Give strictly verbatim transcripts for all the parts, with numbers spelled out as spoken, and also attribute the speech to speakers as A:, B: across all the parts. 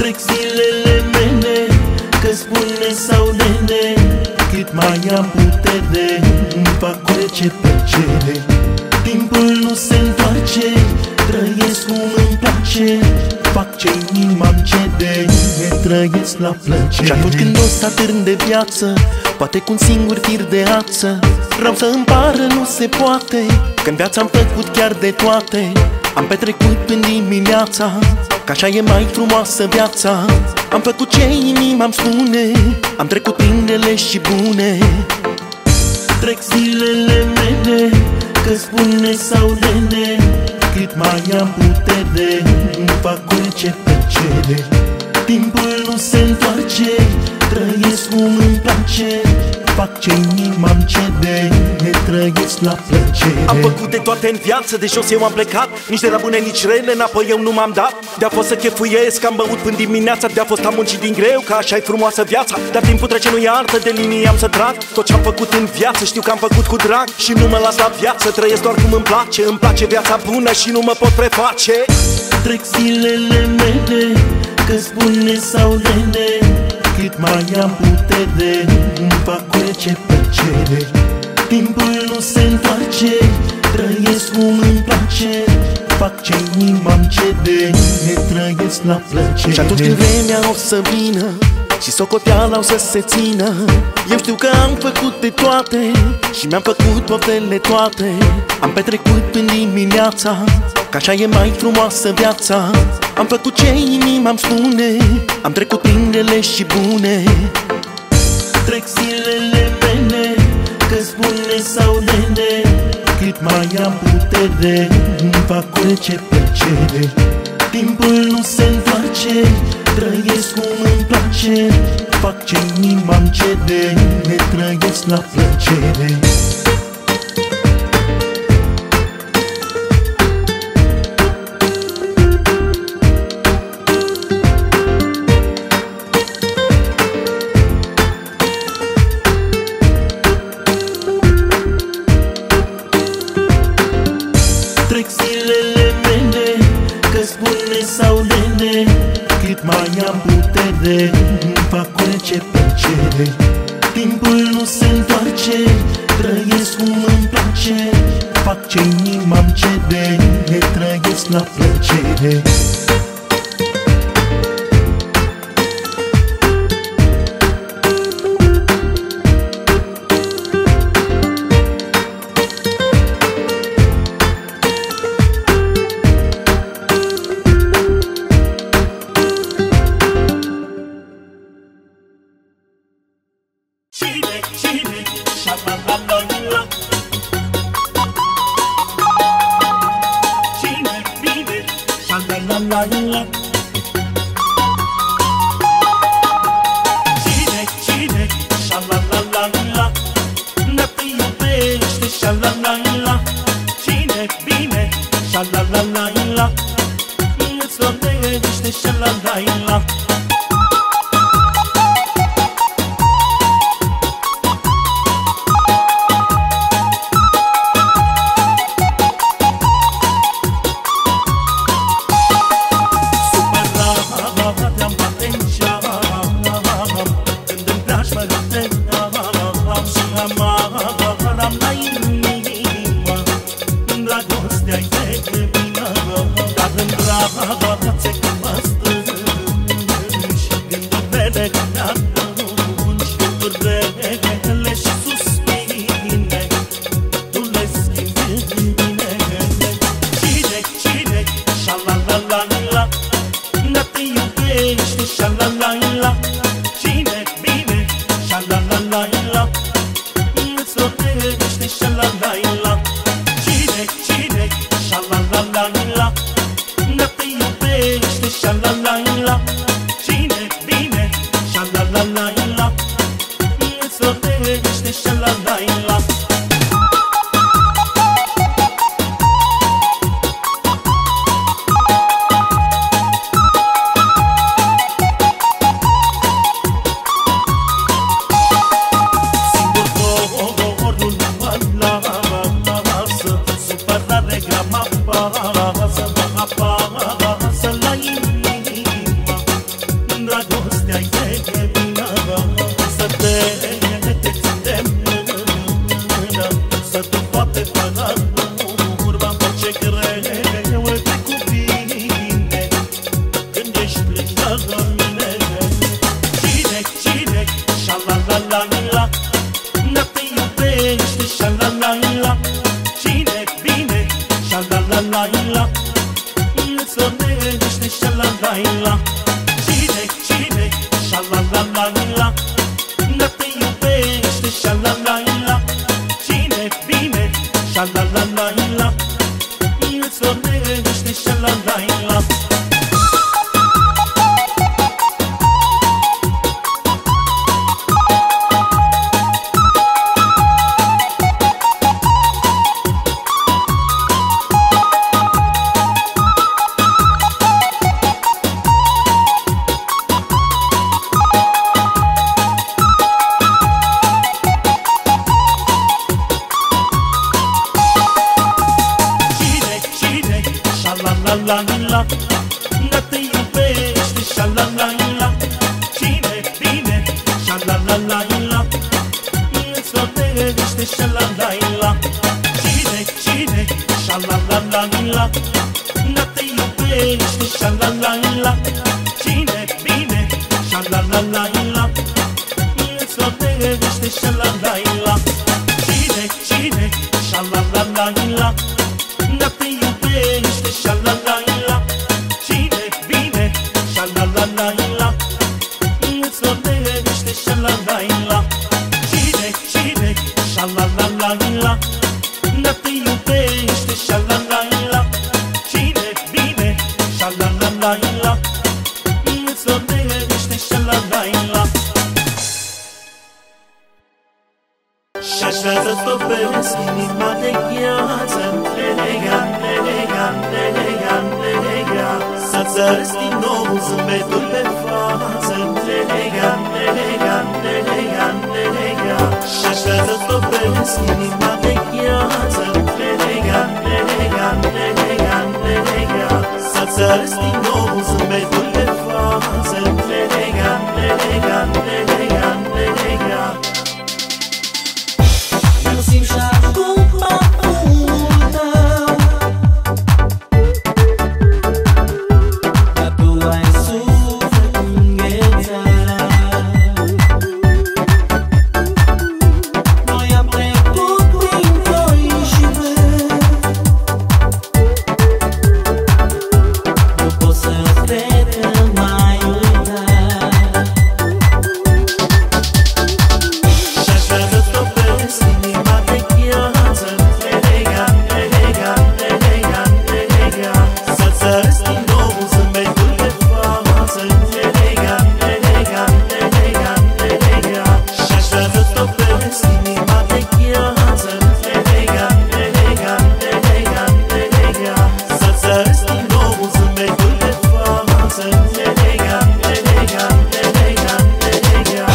A: Trec zilele mele, că-ți spune sau nene, cât mai am putere, îmi fac orice plăcere. Timpul nu se întoarce, trăiesc cum îmi place, fac ce inima-mi cede, trăiesc la plăcere. Și atunci când o să atârn de viață, poate cu un singur fir de ață, vreau să îmi pară, nu se poate, că-n viața am făcut chiar de toate. Am petrecut până dimineața, că așa e mai frumoasă viața. Am făcut ce inima-mi spune, am trecut prin rele și bune. Trec zilele mele, că-ți spune sau nene, cât mai am putere, îmi fac orice plăcere. Timpul nu se întoarce, trăiesc cum îmi place, fac ce inima-mi cede, trăiesc la plăcere.
B: Am făcut de toate în viață, de jos eu am plecat, nici de la bune, nici rele, înapoi eu nu m-am dat. De-a fost să chefuiesc, am băut până dimineața, de-a fost am muncit din greu, că așa e frumoasă viața. Dar timpul trece, nu iartă, de linii am să trag. Tot ce-am făcut în viață, știu că am făcut cu drag, și nu mă las la viață, trăiesc doar cum îmi place. Îmi place viața bună și nu mă pot preface.
A: Trec zilele mele, că-ți spune sau nene, cât mai am putere, îmi fac orice plăcere. Timpul nu se întoarce, trăiesc cum îmi place, fac ce inima-mi cede, trăiesc la plăcere.
B: Și atunci când vremea o să vină și socoteala o să se țină, eu știu că am făcut de toate și mi-am făcut poftele toate. Am petrecut până dimineața, că așa e mai frumoasă viața. Am făcut ce inima-mi spune, am trecut prin rele și bune.
A: Trec zilele mele, că-ți spune sau nene, cât mai am putere, îmi fac orice plăcere. Timpul nu se întoarce, trăiesc cum îmi place, fac ce inima-mi cede, trăiesc la plăcere. Trec zilele mele, că-ți spune sau nene, cât mai am putere, îmi fac orice plăcere. Timpul nu se întoarce, trăiesc cum îmi place, fac ce inima-mi cede, trăiesc la plăcere. Cine, cine, șa-la-la-la-la, ne te iubește, șa-la-la-la. Cine bine, șa-la-la-la-la, îți dorește, șa-la-la-la. Supărare gramapa, să mă apasă la inimă. îți vorbește șa-la-la-la. Cine, cine, șa-la-la-la-la, dar te iubește șa-la-la-la. Cine vine șa-la-la-la-la, îți vorbește șa-la-la-la. Șa-la-la-la-la, dar te iubește șa-la-la-la. Cine vine șa-la-la-la-la, îți vorbește șa-la-la-la. Cine, cine, șa-la-la-la-la, dar te iubește șa-la-la-la. Cine vine șa-la-la-la-la, îți vorbește șa-la-la-la. Cine, cine, șa-la-la-la-la, dar te iubește șa-la-la-la. Cine vine șa-la-la-la-la, îți vorbește șa-la-la-la. Cine, cine, șa-la-la-la-la, dar te iubește șa-la-la-la. Cine vine șa-la-la-la-la, îți vorbește șa-la-la-la. Și-aș vrea să stopesc inima de gheață, elegant, elegant, elegant, elegant. Să-ți arăți din nou zâmbetul pe față, elegant, elegant, elegant, elegant. Și-aș vrea să stopesc inima de gheață, elegant, elegant, elegant, elegant. Să-ți arăți din nou zâmbetul pe față, elegant, elegant, elegant, elegant.
C: Eu simt și acum papul tău, dar tu ai suflet înghețat. Noi am trecut prin ploi și vânt, nu pot să cred că m-ai uitat.
A: Și-aș vrea să stopesc inima de gheață, elegant, elegant, elegant, elegant. Să-ți arăți din nou zâmbetul pe față, elegant, elegant, elegant, elegant. Și-aș vrea să stopesc inima de gheață, elegant, elegant, elegant, elegant. Să-ți arăți din nou zâmbetul pe față, elegant, elegant, elegant, elegant.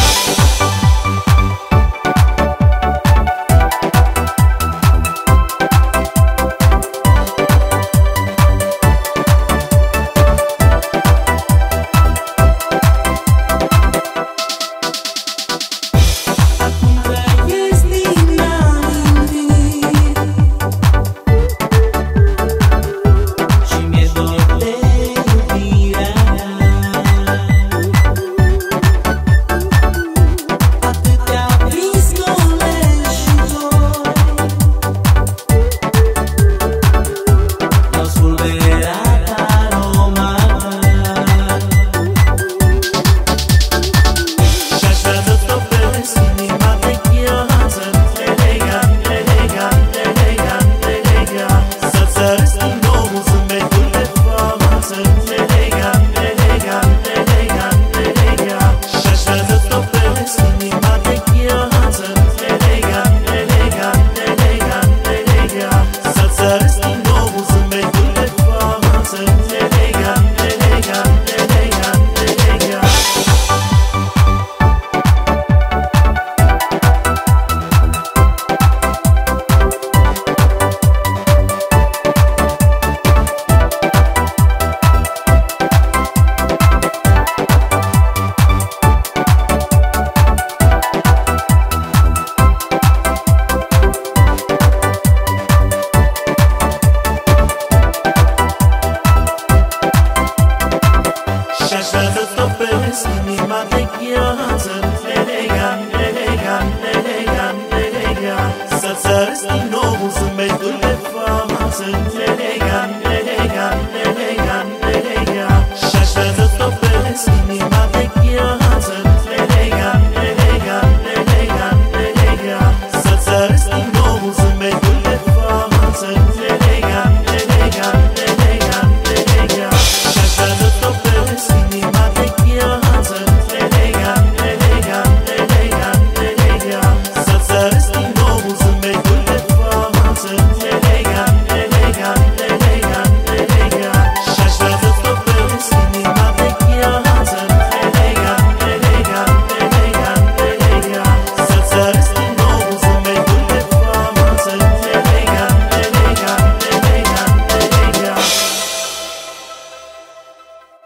C: Acum trăiesc din amintiri și mi-e dor de iubirea ta. Atâtea viscole și doi n-au spulberat aroma ta.
A: Și-aș vrea să stopesc inima de gheață, elegant, elegant, elegant, elegant. Să-ți arăți din nou zâmbetul pe față, elegant, elegant, elegant, elegant. Și-aș vrea să stopesc inima de gheață, elegant, elegant, elegant, elegant. Să-ți arăți din nou zâmbetul pe față, elegant, elegant, elegant, elegant. Și-aș vrea să stopesc inima de gheață, elegant, elegant, elegant, elegant. Să-ți arăți din